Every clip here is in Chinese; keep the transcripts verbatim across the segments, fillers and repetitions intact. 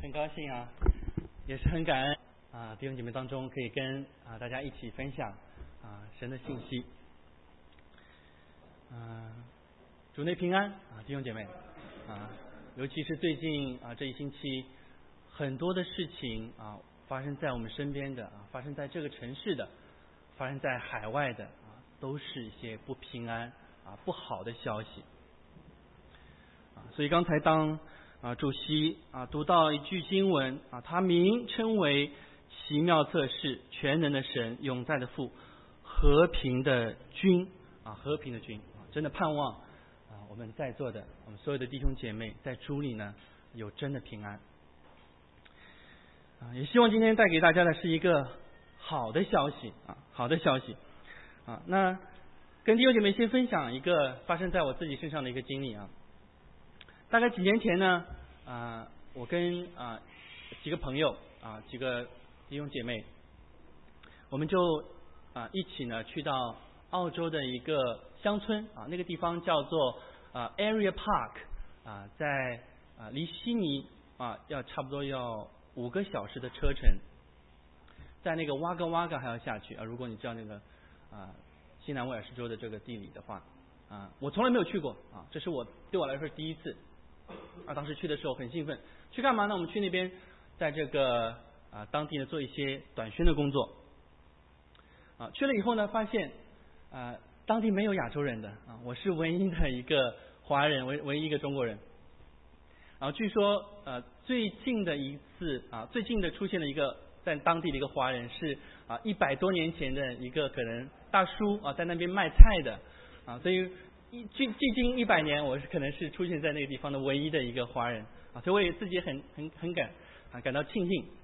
很高兴啊，也是很感恩啊，弟兄姐妹当中可以跟啊大家一起分享啊神的信息。嗯，主内平安啊，弟兄姐妹啊，尤其是最近啊这一星期，很多的事情啊发生在我们身边的啊，发生在这个城市的，发生在海外的啊，都是一些不平安啊不好的消息啊。所以刚才当啊主席啊读到一句经文啊，他名称为奇妙测试、全能的神、永在的父、和平的君啊，和平的君啊，真的盼望啊我们在座的我们所有的弟兄姐妹在主里呢有真的平安啊，也希望今天带给大家的是一个好的消息啊，好的消息啊。那跟弟兄姐妹先分享一个发生在我自己身上的一个经历啊。大概几年前呢，啊，我跟啊几个朋友啊几个弟兄姐妹，我们就啊一起呢去到澳洲的一个乡村啊，那个地方叫做啊 Area Park 啊，在啊离悉尼啊要差不多要五个小时的车程，在那个哇嘎哇嘎还要下去啊。如果你知道那个啊西南威尔士州的这个地理的话啊，我从来没有去过啊，这是我对我来说第一次啊。当时去的时候很兴奋，去干嘛呢？我们去那边在这个啊当地呢做一些短宣的工作啊。去了以后呢，发现啊当地没有亚洲人的啊，我是唯一的一个华人，唯唯一一个中国人。然后据说呃最近的一次啊，最近的出现了一个在当地的一个华人，是啊一百多年前的一个可能大叔啊，在那边卖菜的啊，所以距距今一百年，我是可能是出现在那个地方的唯一的一个华人啊，所以我也自己很很很感啊感到庆幸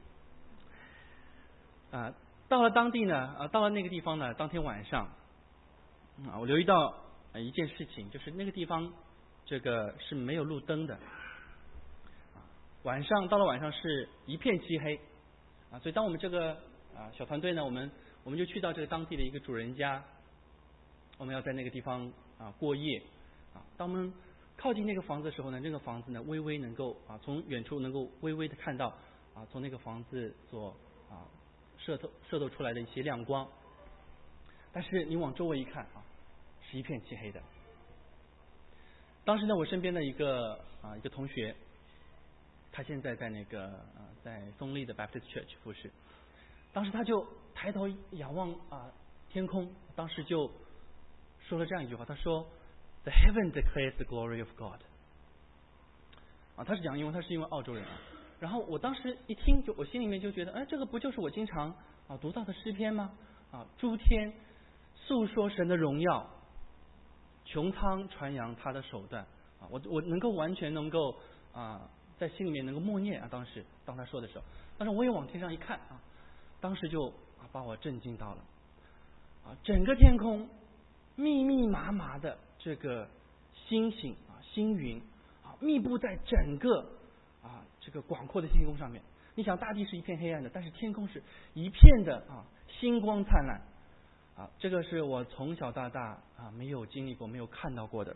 啊。到了当地呢啊，到了那个地方呢，当天晚上啊，我留意到啊一件事情，就是那个地方这个是没有路灯的。晚上到了晚上是一片漆黑啊，所以当我们这个啊小团队呢，我们我们就去到这个当地的一个主人家，我们要在那个地方啊过夜啊。当我们靠近那个房子的时候呢，那个房子呢微微能够啊从远处能够微微的看到啊从那个房子所啊射透射透出来的一些亮光，但是你往周围一看啊，是一片漆黑的。当时呢，我身边的一个啊一个同学。他现在在那个呃在松利的 Baptist Church 服侍，当时他就抬头仰望啊天空，当时就说了这样一句话，他说 The heaven declares the glory of God 啊，他是讲英文，他是因为澳洲人啊。然后我当时一听，就我心里面就觉得，哎，这个不就是我经常啊读到的诗篇吗？啊，诸天诉说神的荣耀，穹苍传扬他的手段啊，我我能够完全能够啊。在心里面能够默念啊，当时当他说的时候，当时我也往天上一看啊，当时就啊把我震惊到了啊，整个天空密密麻麻的这个星星啊星云啊密布在整个啊这个广阔的天空上面。你想大地是一片黑暗的，但是天空是一片的啊星光灿烂啊，这个是我从小到大啊没有经历过、没有看到过的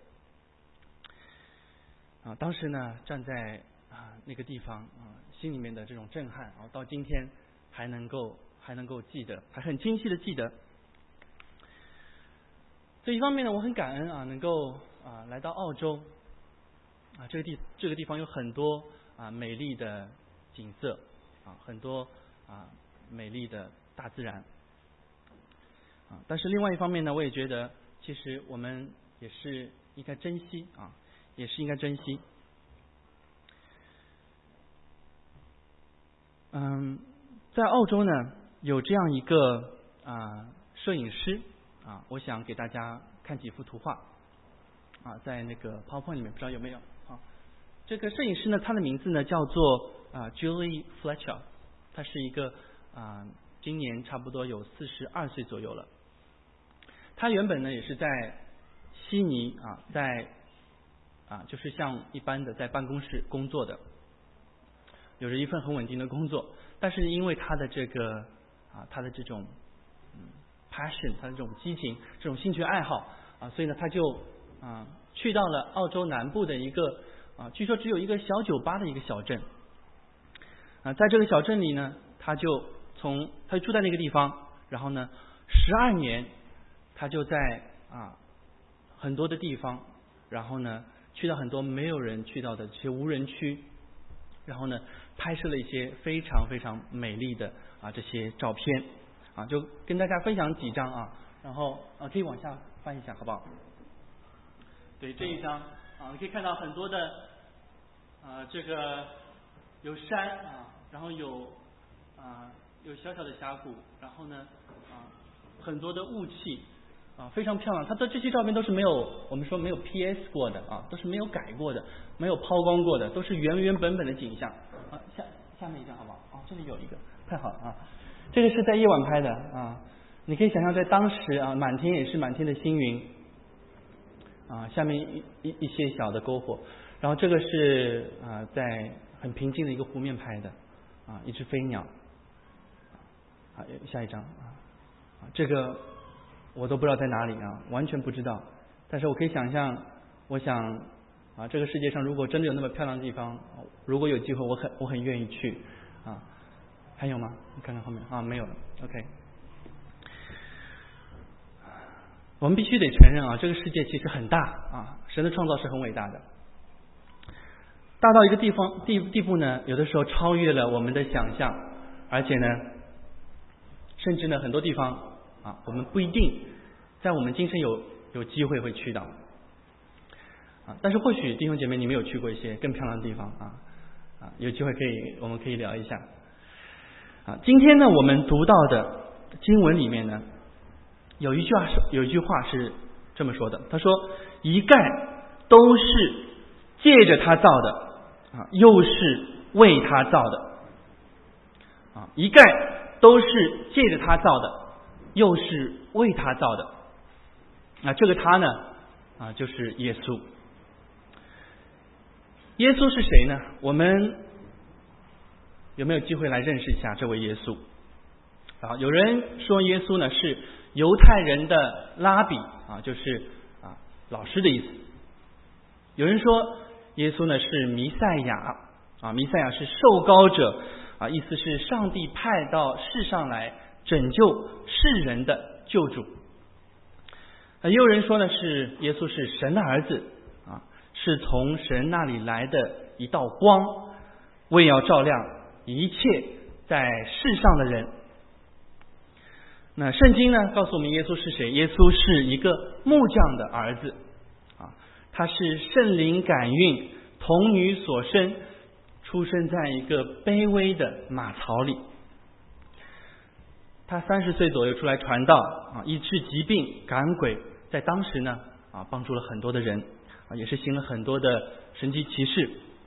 啊。当时呢站在啊，那个地方啊，心里面的这种震撼啊，到今天还能够还能够记得，还很清晰的记得。所以一方面呢，我很感恩啊，能够啊来到澳洲啊，这个地这个地方有很多啊美丽的景色啊，很多啊美丽的大自然啊。但是另外一方面呢，我也觉得其实我们也是应该珍惜啊，也是应该珍惜。嗯，在澳洲呢，有这样一个啊摄影师啊，我想给大家看几幅图画啊，在那个 PowerPoint 里面，不知道有没有啊？这个摄影师呢，他的名字呢叫做啊 Julie Fletcher， 他是一个啊今年差不多有四十二岁左右了。他原本呢也是在悉尼啊，在啊就是像一般的在办公室工作的。有着一份很稳定的工作，但是因为他的这个啊，他的这种嗯 passion， 他的这种激情，这种兴趣爱好啊，所以呢，他就啊去到了澳洲南部的一个啊，据说只有一个小酒吧的一个小镇。 啊，在这个小镇里呢，他就从他就住在那个地方，然后呢，十二年，他就在啊很多的地方，然后呢，去到很多没有人去到的这些无人区，然后呢，拍摄了一些非常非常美丽的啊这些照片啊，就跟大家分享几张啊，然后啊可以往下翻一下，好不好？对，这一张啊，你可以看到很多的啊这个有山啊，然后有啊有小小的峡谷，然后呢啊很多的雾气啊，非常漂亮。它的这些照片都是没有我们说没有 P S 过的啊，都是没有改过的，没有抛光过的，都是原原本本的景象啊。下下面一张好不好？哦，这里有一个，太好了啊！这个是在夜晚拍的啊，你可以想象在当时啊，满天也是满天的星云啊，下面一一一些小的篝火，然后这个是啊在很平静的一个湖面拍的啊，一只飞鸟啊，下一张啊，这个我都不知道在哪里啊，完全不知道，但是我可以想象，我想啊，这个世界上如果真的有那么漂亮的地方，如果有机会，我很我很愿意去啊。还有吗？你看看后面啊，没有了。OK， 我们必须得承认啊，这个世界其实很大啊，神的创造是很伟大的，大到一个地方地地步呢，有的时候超越了我们的想象，而且呢，甚至呢很多地方啊，我们不一定在我们今生有有机会会去到啊，但是或许弟兄姐妹你们有去过一些更漂亮的地方啊啊，有机会可以我们可以聊一下啊。今天呢，我们读到的经文里面呢，有一句话是有一句话是这么说的，他说：“一概都是借着他造的啊，又是为他造的啊，一概都是借着他造的，又是为他造的。”那这个他呢啊，就是耶稣。耶稣是谁呢？我们有没有机会来认识一下这位耶稣啊？有人说耶稣呢是犹太人的拉比啊，就是啊老师的意思。有人说耶稣呢是弥赛亚啊，弥赛亚是受膏者啊，意思是上帝派到世上来拯救世人的救主。啊，也有人说呢是耶稣是神的儿子啊，是从神那里来的一道光，为要照亮一切在世上的人。那圣经呢告诉我们耶稣是谁？耶稣是一个木匠的儿子啊，他是圣灵感孕，童女所生，出生在一个卑微的马槽里。他三十岁左右出来传道啊，医治疾病，赶鬼，在当时呢啊帮助了很多的人啊，也是行了很多的神迹奇事。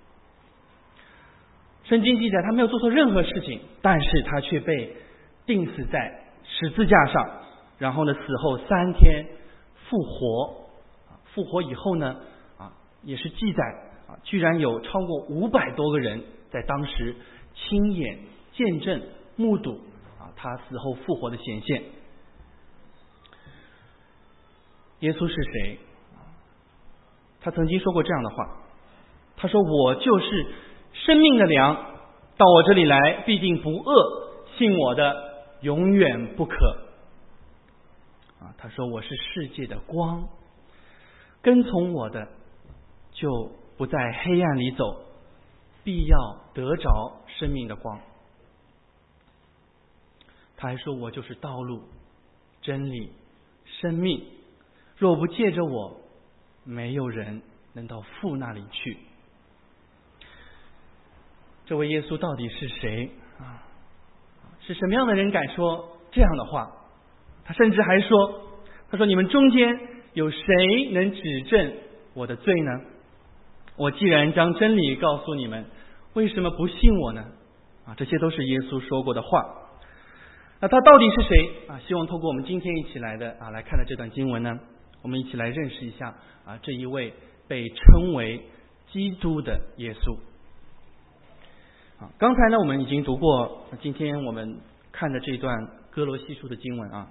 圣经记载他没有做错任何事情，但是他却被钉死在十字架上，然后呢死后三天复活，复活以后呢啊也是记载啊，居然有超过五百多个人在当时亲眼见证目睹啊他死后复活的显现。耶稣是谁？他曾经说过这样的话，他说：“我就是生命的粮，到我这里来必定不饿，信我的永远不渴。”啊，他说：“我是世界的光，跟从我的就不在黑暗里走，必要得着生命的光。”他还说：“我就是道路、真理、生命，若不借着我，没有人能到父那里去。”这位耶稣到底是谁啊？是什么样的人敢说这样的话？他甚至还说：“他说你们中间有谁能指证我的罪呢？我既然将真理告诉你们，为什么不信我呢？”啊，这些都是耶稣说过的话。那他到底是谁啊？希望透过我们今天一起来的啊来看的这段经文呢，我们一起来认识一下啊这一位被称为基督的耶稣。啊，刚才呢我们已经读过今天我们看的这段哥罗西书的经文啊。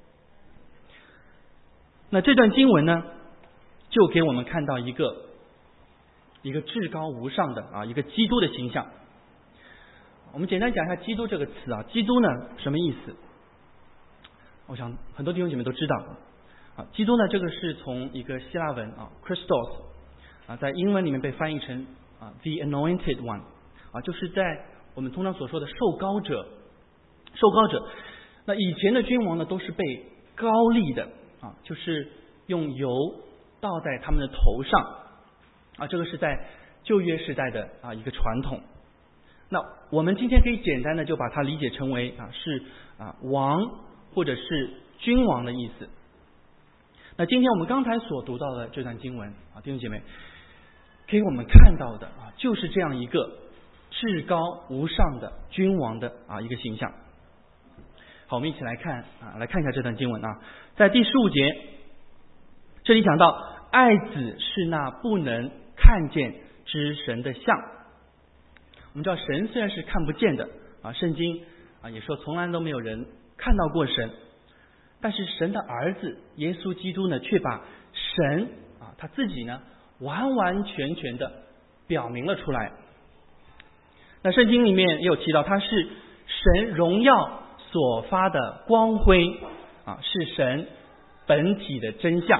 那这段经文呢，就给我们看到一个一个至高无上的啊一个基督的形象。 我们简单讲一下基督这个词啊，基督呢什么意思？我想很多弟兄姐妹都知道啊，基督呢这个是从一个希腊文啊 Christos 啊，在英文里面被翻译成啊 The Anointed One 啊，就是在我们通常所说的受膏者，受膏者。那以前的君王呢都是被膏立的啊，就是用油倒在他们的头上啊，这个是在旧约时代的啊一个传统。那我们今天可以简单的就把它理解成为啊是啊王或者是君王的意思。那今天我们刚才所读到的这段经文啊，弟兄姐妹，给我们看到的啊就是这样一个至高无上的君王的啊一个形象。好，我们一起来看啊，来看一下这段经文啊，在第十五节，这里讲到爱子是那不能看见之神的像。我们知道神虽然是看不见的啊，圣经啊也说从来都没有人看到过神，但是神的儿子耶稣基督呢，却把神啊他自己呢完完全全的表明了出来。那圣经里面也有提到，他是神荣耀所发的光辉啊，是神本体的真相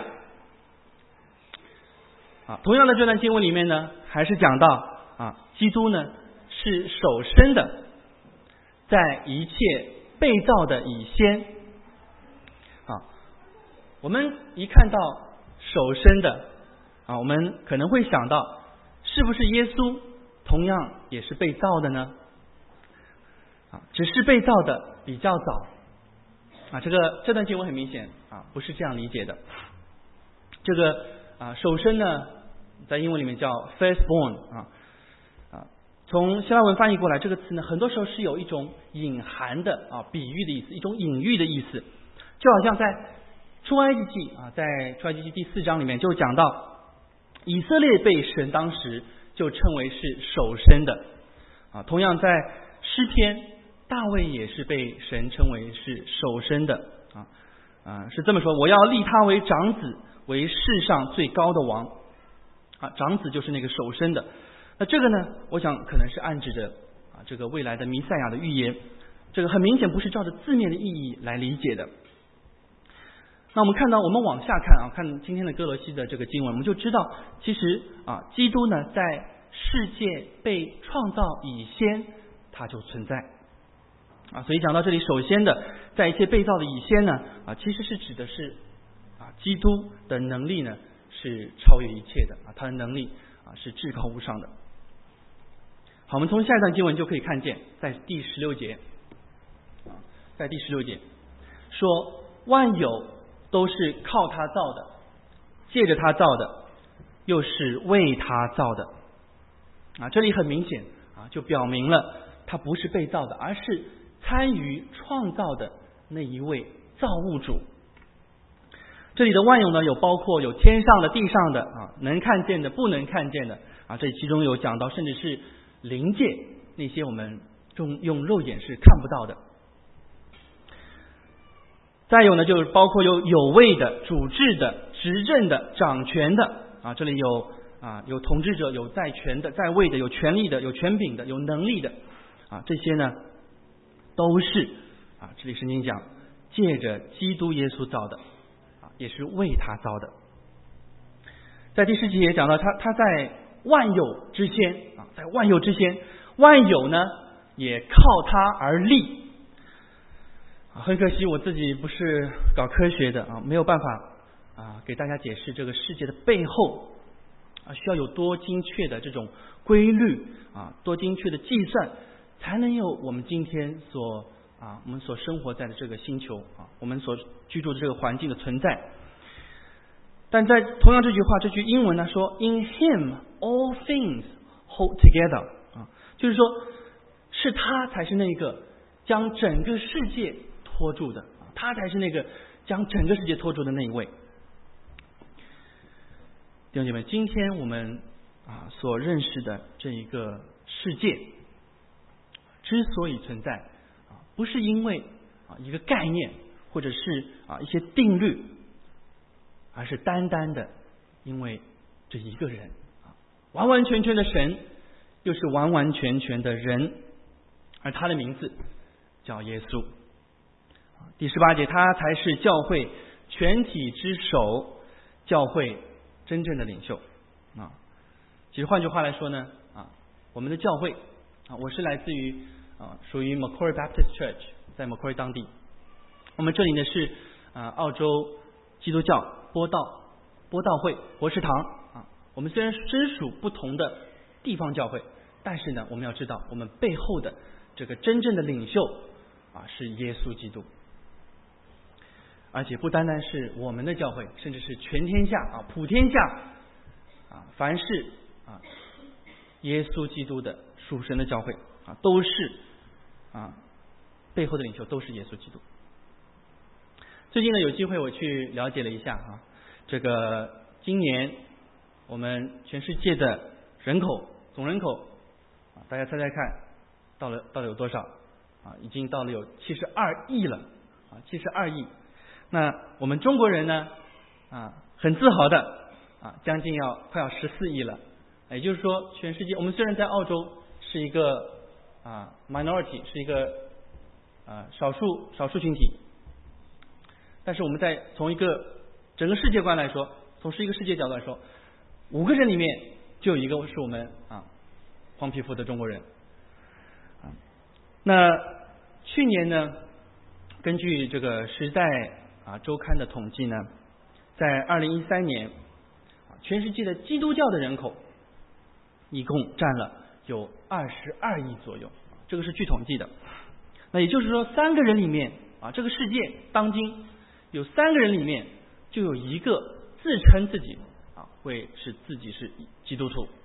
啊。同样的这段经文里面呢，还是讲到啊，基督呢是首生的，在一切被造的以先啊。我们一看到首生的啊，我们可能会想到，是不是耶稣同样也是被造的呢？啊，只是被造的比较早啊。这个这段经文很明显啊，不是这样理解的。这个啊，首生呢，在英文里面叫 firstborn 啊啊，从希腊文翻译过来，这个词呢，很多时候是有一种隐含的啊比喻的意思，一种隐喻的意思，就好像在出埃及记啊，在出埃及记第四章里面就讲到，以色列被神当时就称为是首生的啊。同样在诗篇，大卫也是被神称为是首生的啊啊，是这么说：我要立他为长子，为世上最高的王啊。长子就是那个首生的。那这个呢，我想可能是暗指着啊这个未来的弥赛亚的预言。这个很明显不是照着字面的意义来理解的。那我们看到，我们往下看啊，看今天的哥罗西的这个经文，我们就知道，其实啊，基督呢在世界被创造以先，他就存在啊。所以讲到这里，首先的在一切被造的以先呢啊，其实是指的是啊，基督的能力呢是超越一切的啊，他的能力啊是至高无上的。好，我们从下一段经文就可以看见，在第十六节啊，在第十六节说，万有都是靠他造的，借着他造的，又是为他造的啊。这里很明显啊，就表明了他不是被造的，而是参与创造的那一位造物主。这里的万有呢，有包括有天上的、地上的啊，能看见的、不能看见的啊。这其中有讲到，甚至是灵界那些我们用用肉眼是看不到的。再有呢，就是包括有有位的、主治的、执政的、掌权的啊。这里有啊，有统治者、有在权的、在位的、有权力的、有权柄的、有能力的啊。这些呢，都是啊，这里圣经讲借着基督耶稣造的啊，也是为他造的。在第十节也讲到，他他在万有之先啊，在万有之先，万有呢也靠他而立。很可惜，我自己不是搞科学的啊，没有办法啊给大家解释这个世界的背后啊需要有多精确的这种规律啊，多精确的计算，才能有我们今天所啊我们所生活在的这个星球啊，我们所居住的这个环境的存在。但在同样这句话，这句英文呢说 ，In Him all things hold together 啊，就是说是他才是那个将整个世界托住的，他才是那个将整个世界托住的那一位。弟兄姐妹，今天我们啊所认识的这一个世界之所以存在啊，不是因为啊一个概念或者是啊一些定律，而是单单的因为这一个人啊，完完全全的神，又是完完全全的人。 而他的名字叫耶稣。第十八节，他才是教会全体之首，教会真正的领袖啊。其实换句话来说呢，啊，我们的教会啊，我是来自于啊，属于 Macquarie Baptist Church， 在 Macquarie 当地。我们这里呢是啊澳洲基督教播道播道会博士堂啊。我们虽然身属不同的地方教会，但是呢，我们要知道我们背后的这个真正的领袖啊是耶稣基督。而且不单单是我们的教会，甚至是全天下啊普天下啊凡是啊耶稣基督的属神的教会啊都是啊背后的领袖都是耶稣基督。最近呢有机会我去了解了一下啊，这个今年我们全世界的人口总人口啊，大家猜猜看到了到底有多少啊？已经到了有七十二亿了啊，七十二亿。那我们中国人呢啊很自豪的啊将近要快要十四亿了。也就是说全世界我们虽然在澳洲是一个啊 minority 是一个啊少数少数群体，但是我们在从一个整个世界观来说，从是一个世界角度来说，五个人里面就有一个是我们啊黄皮肤的中国人。啊那去年呢根据这个时代啊周刊的统计呢，在二零一三年全世界的基督教的人口一共占了有二十二亿左右，这个是据统计的。那也就是说三个人里面啊这个世界当今有三个人里面就有一个自称自己啊会是自己是基督徒。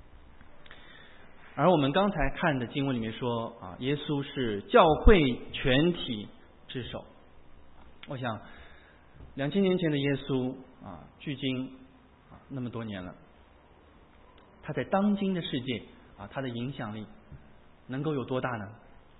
而我们刚才看的经文里面说啊耶稣是教会全体之首。我想两千年前的耶稣啊距今啊那么多年了，他在当今的世界啊他的影响力能够有多大呢？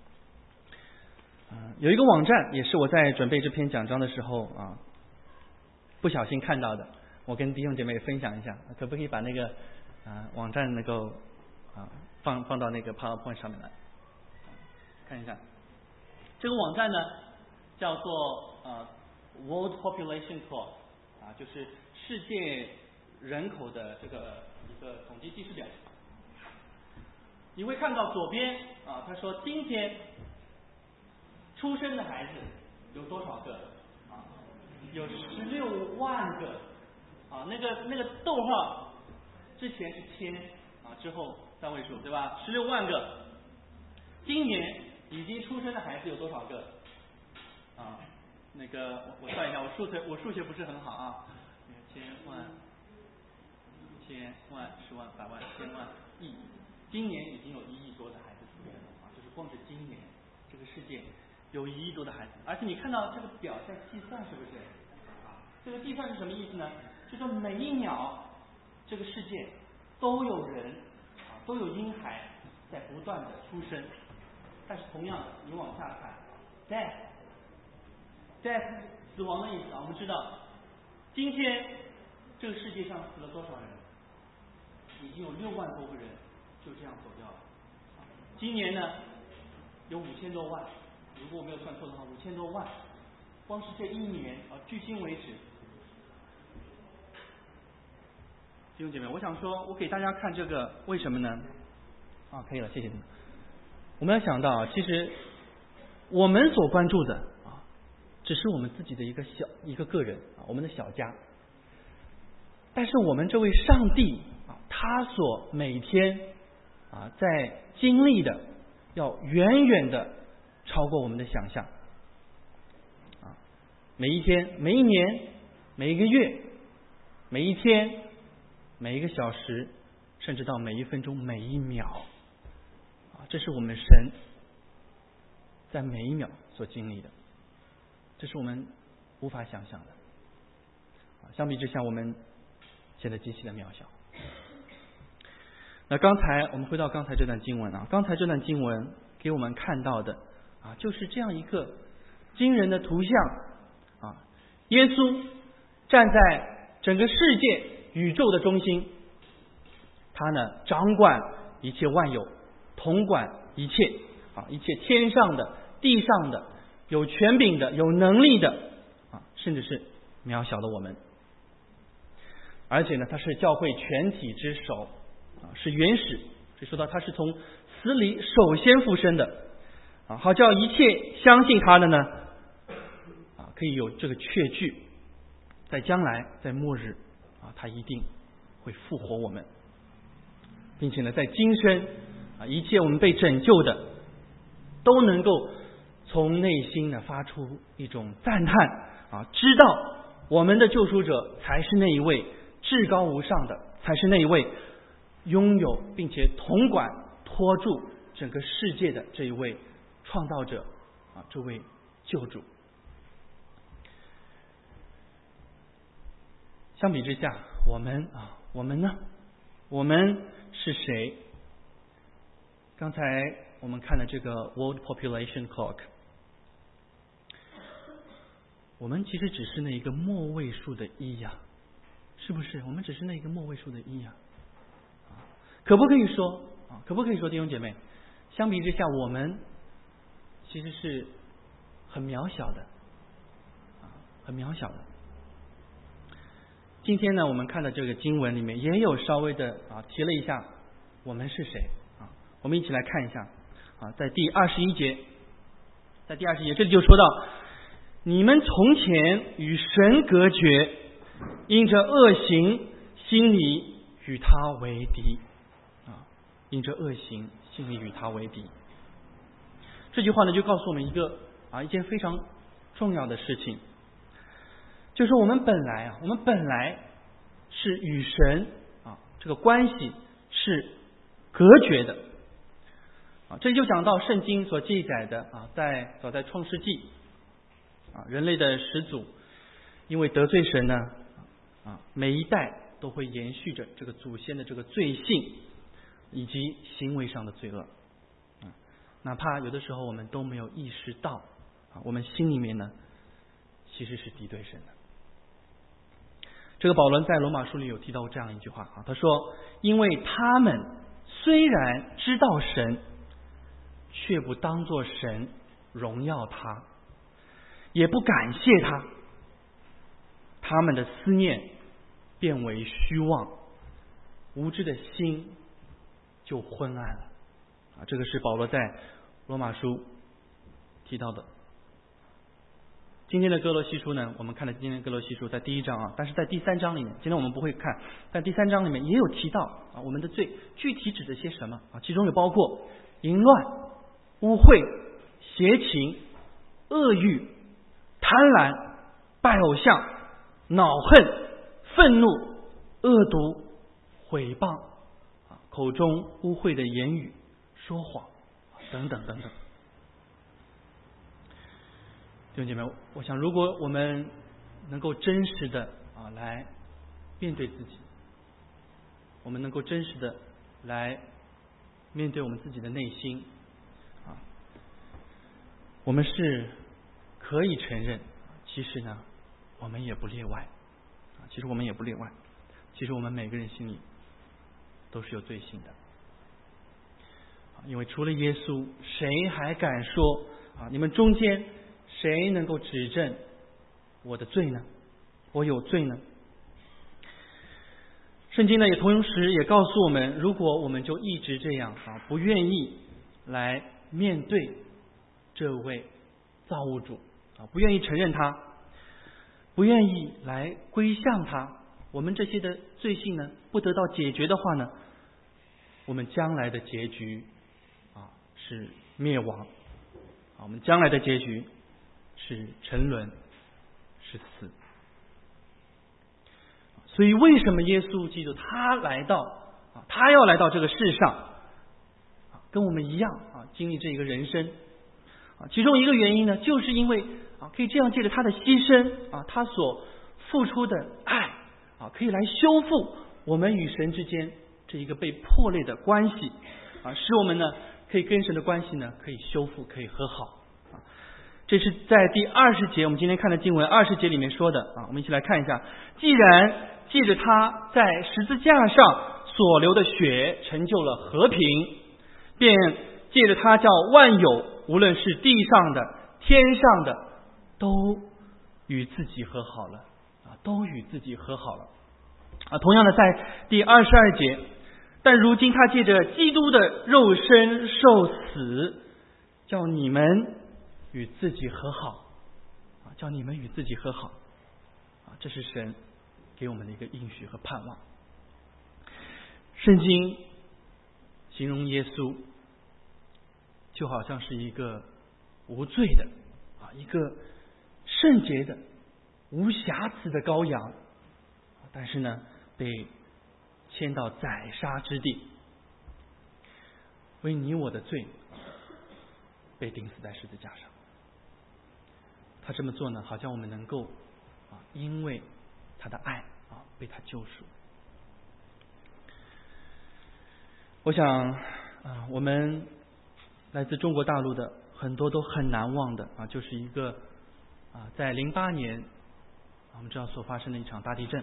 啊有一个网站也是我在准备这篇讲章的时候啊不小心看到的，我跟弟兄姐妹分享一下，可不可以把那个啊网站能够啊放放到那个 PowerPoint 上面来看一下。这个网站呢叫做呃 World Population Plot 啊，就是世界人口的这个一个统计记事表。你会看到左边啊，他说今天出生的孩子有多少个啊？有十六万个啊，那个那个逗号之前是千啊，之后三位数对吧？十六万个。今年已经出生的孩子有多少个？啊，那个我算一下，我数学我数学不是很好啊。千万、千万、十万、百万、千万、亿，今年已经有一亿多的孩子出生了啊！就是光是今年，这个世界有一亿多的孩子，而且你看到这个表在计算，是不是？啊，这个计算是什么意思呢？就说每一秒这个世界都有人啊，都有婴孩在不断的出生，但是同样的，你往下看 ，death。death 死亡的意思啊，我们知道，今天这个世界上死了多少人？已经有六万多个人就这样走掉了。今年呢，有五千多万，如果我没有算错的话，五千多万。光是这一年啊，距今为止，弟兄姐妹，我想说，我给大家看这个，为什么呢？啊，可以了，谢谢你们。我们要想到啊，其实我们所关注的。只是我们自己的一个小一个个人啊，我们的小家。但是我们这位上帝啊，他所每天啊在经历的，要远远的超过我们的想象。啊，每一天、每一年、每一个月、每一天、每一个小时，甚至到每一分钟、每一秒，啊，这是我们神在每一秒所经历的。这是我们无法想象的，相比之下，我们显得极其的渺小。那刚才我们回到刚才这段经文啊，刚才这段经文给我们看到的啊，就是这样一个惊人的图像啊，耶稣站在整个世界宇宙的中心，他呢掌管一切万有，统管一切啊，一切天上的、地上的、有权柄的、有能力的啊，甚至是渺小的我们。而且呢，他是教会全体之首啊，是原始。这说到他是从死里首先复生的啊，好叫一切相信他的呢啊，可以有这个确据，在将来在末日啊，他一定会复活我们，并且呢，在今生啊，一切我们被拯救的都能够从内心呢发出一种赞叹啊，知道我们的救赎者才是那一位至高无上的，才是那一位拥有并且统管托住整个世界的这一位创造者啊，这位救主。相比之下，我们啊，我们呢？我们是谁？刚才我们看的这个 World Population Clock， 我们其实只是那一个末位数的一呀、啊，是不是？我们只是那一个末位数的一呀、啊，可不可以说啊？可不可以说弟兄姐妹，相比之下，我们其实是很渺小的，啊，很渺小的。今天呢，我们看的这个经文里面也有稍微的啊提了一下我们是谁啊，我们一起来看一下啊，在第二十一节，在第二十一节这里就说到，你们从前与神隔绝，因着恶行，心里与他为敌啊，因着恶行，心里与他为敌。这句话呢，就告诉我们一个啊一件非常重要的事情。就是我们本来啊，我们本来是与神啊这个关系是隔绝的啊。这就讲到圣经所记载的啊，在早在创世纪啊，人类的始祖因为得罪神呢啊，每一代都会延续着这个祖先的这个罪性以及行为上的罪恶啊，哪怕有的时候我们都没有意识到啊，我们心里面呢其实是敌对神的。这个保罗在罗马书里有提到这样一句话啊，他说：“因为他们虽然知道神，却不当作神荣耀他，也不感谢他，他们的思念变为虚妄，无知的心就昏暗了。”啊，这个是保罗在罗马书提到的。今天的哥罗西书呢，我们看了今天的哥罗西书在第一章啊，但是在第三章里面，今天我们不会看，但第三章里面也有提到啊，我们的罪具体指的些什么啊？其中有包括淫乱、污秽、邪情、恶欲、贪婪、拜偶像、恼恨、愤怒、恶毒、毁谤啊，口中污秽的言语、说谎等等等等。弟兄姐妹，我想如果我们能够真实的啊来面对自己，我们能够真实的来面对我们自己的内心啊，我们是可以承认，其实呢我们也不例外啊，其实我们也不例外，其实我们每个人心里都是有罪性的啊，因为除了耶稣，谁还敢说啊你们中间谁能够指证我的罪呢？我有罪呢？圣经呢也同时也告诉我们，如果我们就一直这样啊，不愿意来面对这位造物主啊，不愿意承认他，不愿意来归向他，我们这些的罪性呢不得到解决的话呢，我们将来的结局啊是灭亡啊，我们将来的结局是沉沦，是死。所以为什么耶稣基督他来到啊，他要来到这个世上啊，跟我们一样啊，经历这一个人生啊，其中一个原因呢，就是因为啊，可以这样借着他的牺牲啊，他所付出的爱啊，可以来修复我们与神之间这一个被破裂的关系啊，使我们呢可以跟神的关系呢可以修复，可以和好。这是在第二十节，我们今天看的经文二十节里面说的啊，我们一起来看一下。既然借着他在十字架上所流的血成就了和平，便借着他叫万有，无论是地上的、天上的，都与自己和好了啊，都与自己和好了啊。同样的，在第二十二节，但如今他借着基督的肉身受死，叫你们与自己和好啊，叫你们与自己和好啊，这是神给我们的一个应许和盼望。圣经形容耶稣就好像是一个无罪的啊，一个圣洁的、无瑕疵的羔羊，但是呢，被牵到宰杀之地，为你我的罪被钉死在十字架上。他这么做呢，好像我们能够啊，因为他的爱啊，被他救赎。我想啊，我们来自中国大陆的很多都很难忘的啊，就是一个啊，在零八年我们知道所发生的一场大地震，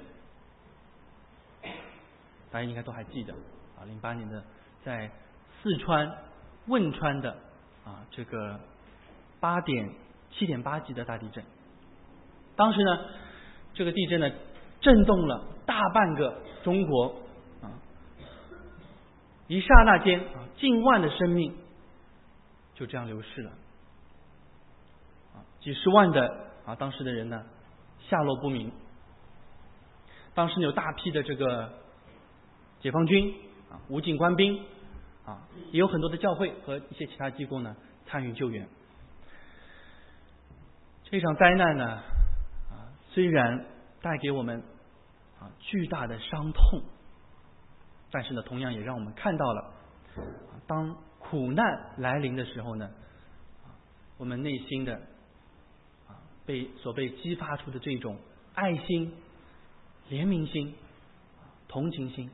大家应该都还记得啊，零八年的在四川汶川的啊这个八点七点八级的大地震。当时呢，这个地震呢震动了大半个中国啊，一刹那间啊，近万的生命就这样流逝了啊，几十万的啊当时的人呢下落不明。当时有大批的这个解放军啊、武警官兵啊，也有很多的教会和一些其他机构呢参与救援。这场灾难呢啊，虽然带给我们啊巨大的伤痛，但是呢，同样也让我们看到了，啊、当苦难来临的时候呢，啊、我们内心的啊被所被激发出的这种爱心、怜悯心、同情心。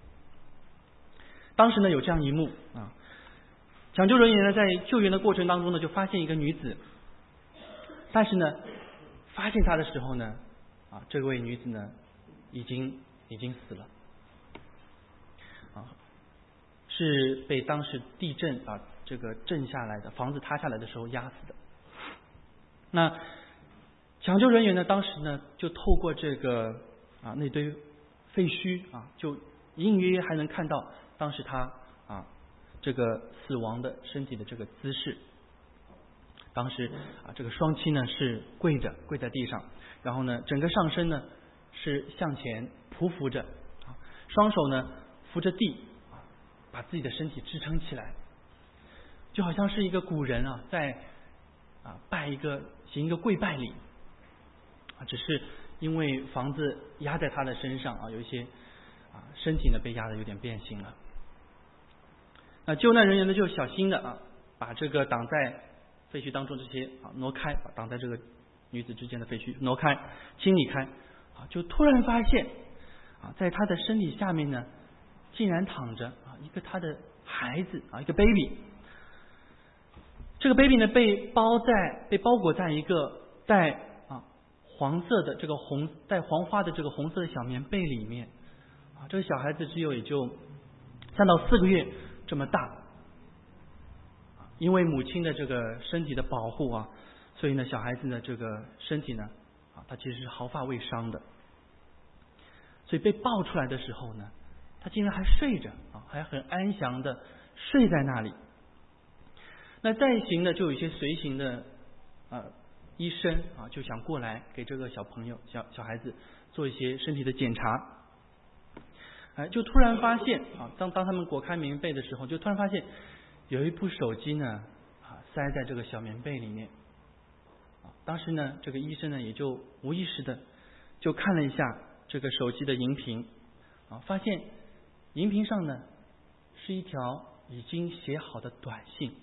当时呢，有这样一幕啊，抢救人员呢在救援的过程当中呢，就发现一个女子，但是呢，发现她的时候呢，啊，这位女子呢，已经已经死了，啊，是被当时地震啊这个震下来的房子塌下来的时候压死的。那抢救人员呢，当时呢就透过这个啊那堆废墟啊，就隐隐约约还能看到当时他啊这个死亡的身体的这个姿势。当时啊这个双膝呢是跪着跪在地上，然后呢整个上身呢是向前匍匐着，啊双手呢扶着地，啊把自己的身体支撑起来，就好像是一个古人啊在啊拜一个行一个跪拜礼啊，只是因为房子压在他的身上啊，有一些啊身体呢被压得有点变形了。那救难人员呢就小心的啊把这个挡在废墟当中这些啊挪开，把挡在这个女子之间的废墟挪开清理开啊，就突然发现啊在他的身体下面呢竟然躺着啊一个他的孩子啊一个 baby。这个 baby 呢被包在被包裹在一个带啊黄色的这个红带黄花的这个红色的小棉被里面啊，这个小孩子只有也就三到四个月这么大。因为母亲的这个身体的保护啊，所以呢小孩子的这个身体呢啊他其实是毫发未伤的。所以被抱出来的时候呢，他竟然还睡着啊，还很安详的睡在那里。那在行的就有一些随行的啊医生啊就想过来给这个小朋友小小孩子做一些身体的检查。哎，就突然发现啊，当当他们裹开棉被的时候，就突然发现有一部手机呢啊塞在这个小棉被里面。啊，当时呢这个医生呢也就无意识的就看了一下这个手机的荧屏啊，发现荧屏上呢是一条已经写好的短信。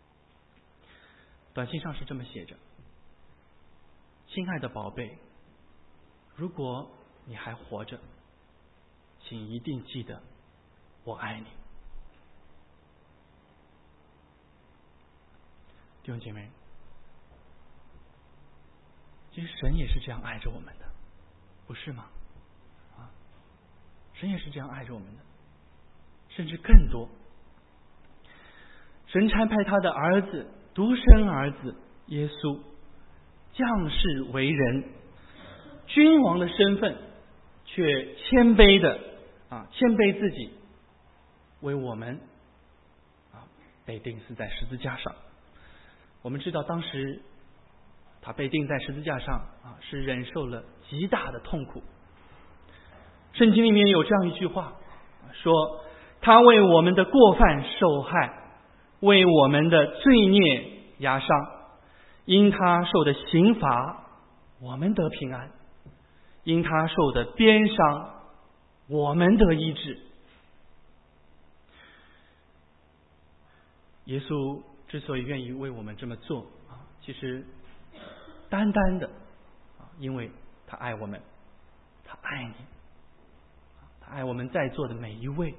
短信上是这么写着：亲爱的宝贝，如果你还活着，请一定记得我爱你。弟兄姐妹，其实神也是这样爱着我们的，不是吗？啊，神也是这样爱着我们的，甚至更多。 神差派他的儿子，独生儿子耶稣，降世为人，君王的身份，却谦卑的啊，谦卑自己，为我们啊被钉死在十字架上。我们知道当时他被钉在十字架上啊，是忍受了极大的痛苦。圣经里面有这样一句话说，他为我们的过犯受害，为我们的罪孽压伤，因他受的刑罚，我们得平安；因他受的鞭伤，我们得医治。耶稣之所以愿意为我们这么做啊，其实单单的啊，因为他爱我们，他爱你，他爱我们在座的每一位。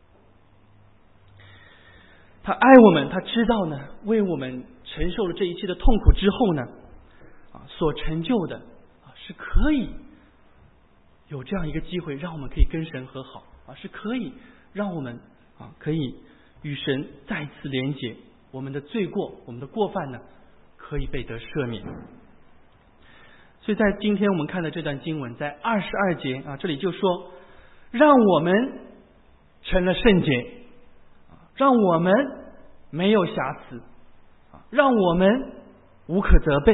他爱我们，他知道呢，为我们承受了这一切的痛苦之后呢，啊，所成就的啊，是可以有这样一个机会，让我们可以跟神和好啊，是可以让我们啊，可以与神再次连结，我们的罪过，我们的过犯呢，可以被得赦免。所以在今天我们看的这段经文，在二十二节啊，这里就说，让我们成了圣洁。让我们没有瑕疵，让我们无可责备。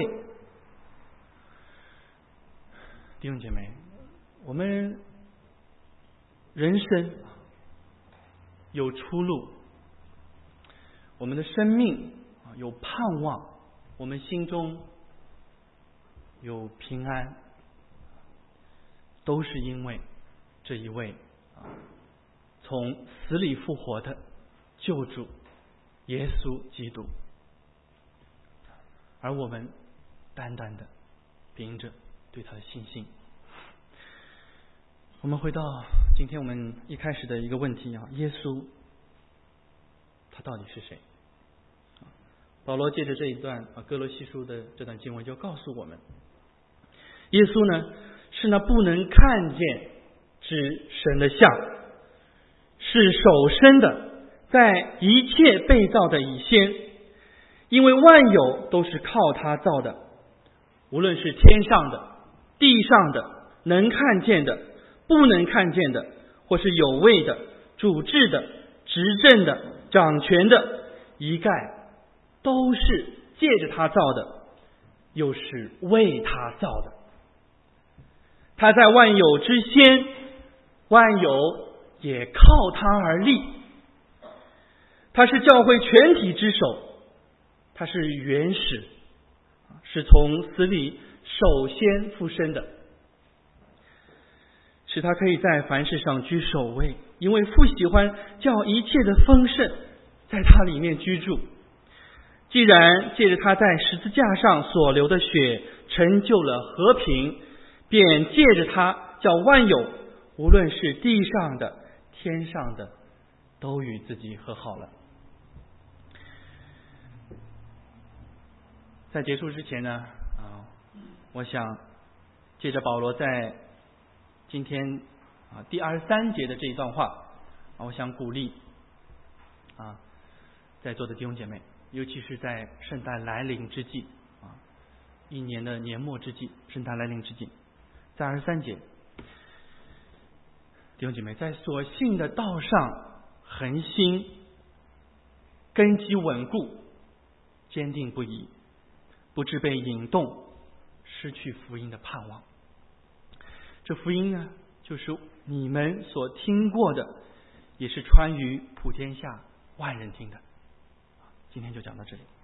弟兄姐妹，我们人生有出路，我们的生命有盼望，我们心中有平安，都是因为这一位从死里复活的救主耶稣基督，而我们单单的凭着对他的信心。我们回到今天我们一开始的一个问题啊，耶稣他到底是谁？保罗借着这一段啊哥罗西书的这段经文就告诉我们，耶稣呢是那不能看见之神的像，是首生的，在一切被造的以先，因为万有都是靠他造的，无论是天上的、地上的、能看见的、不能看见的，或是有位的、主治的、执政的、掌权的，一概都是借着他造的，又是为他造的。他在万有之先，万有也靠他而立。他是教会全体之首，他是原始，是从死里首先复生的，使他可以在凡事上居首位，因为父喜欢叫一切的丰盛在他里面居住。既然借着他在十字架上所流的血成就了和平，便借着他叫万有，无论是地上的、天上的，都与自己和好了。在结束之前呢，啊，我想借着保罗在今天啊第二十三节的这一段话，啊，我想鼓励啊在座的弟兄姐妹，尤其是在圣诞来临之际啊，一年的年末之际，圣诞来临之际，在二十三节，弟兄姐妹在所信的道上恒心，根基稳固，坚定不移，不致被引动，失去福音的盼望。这福音呢，就是你们所听过的，也是传于普天下万人听的。今天就讲到这里。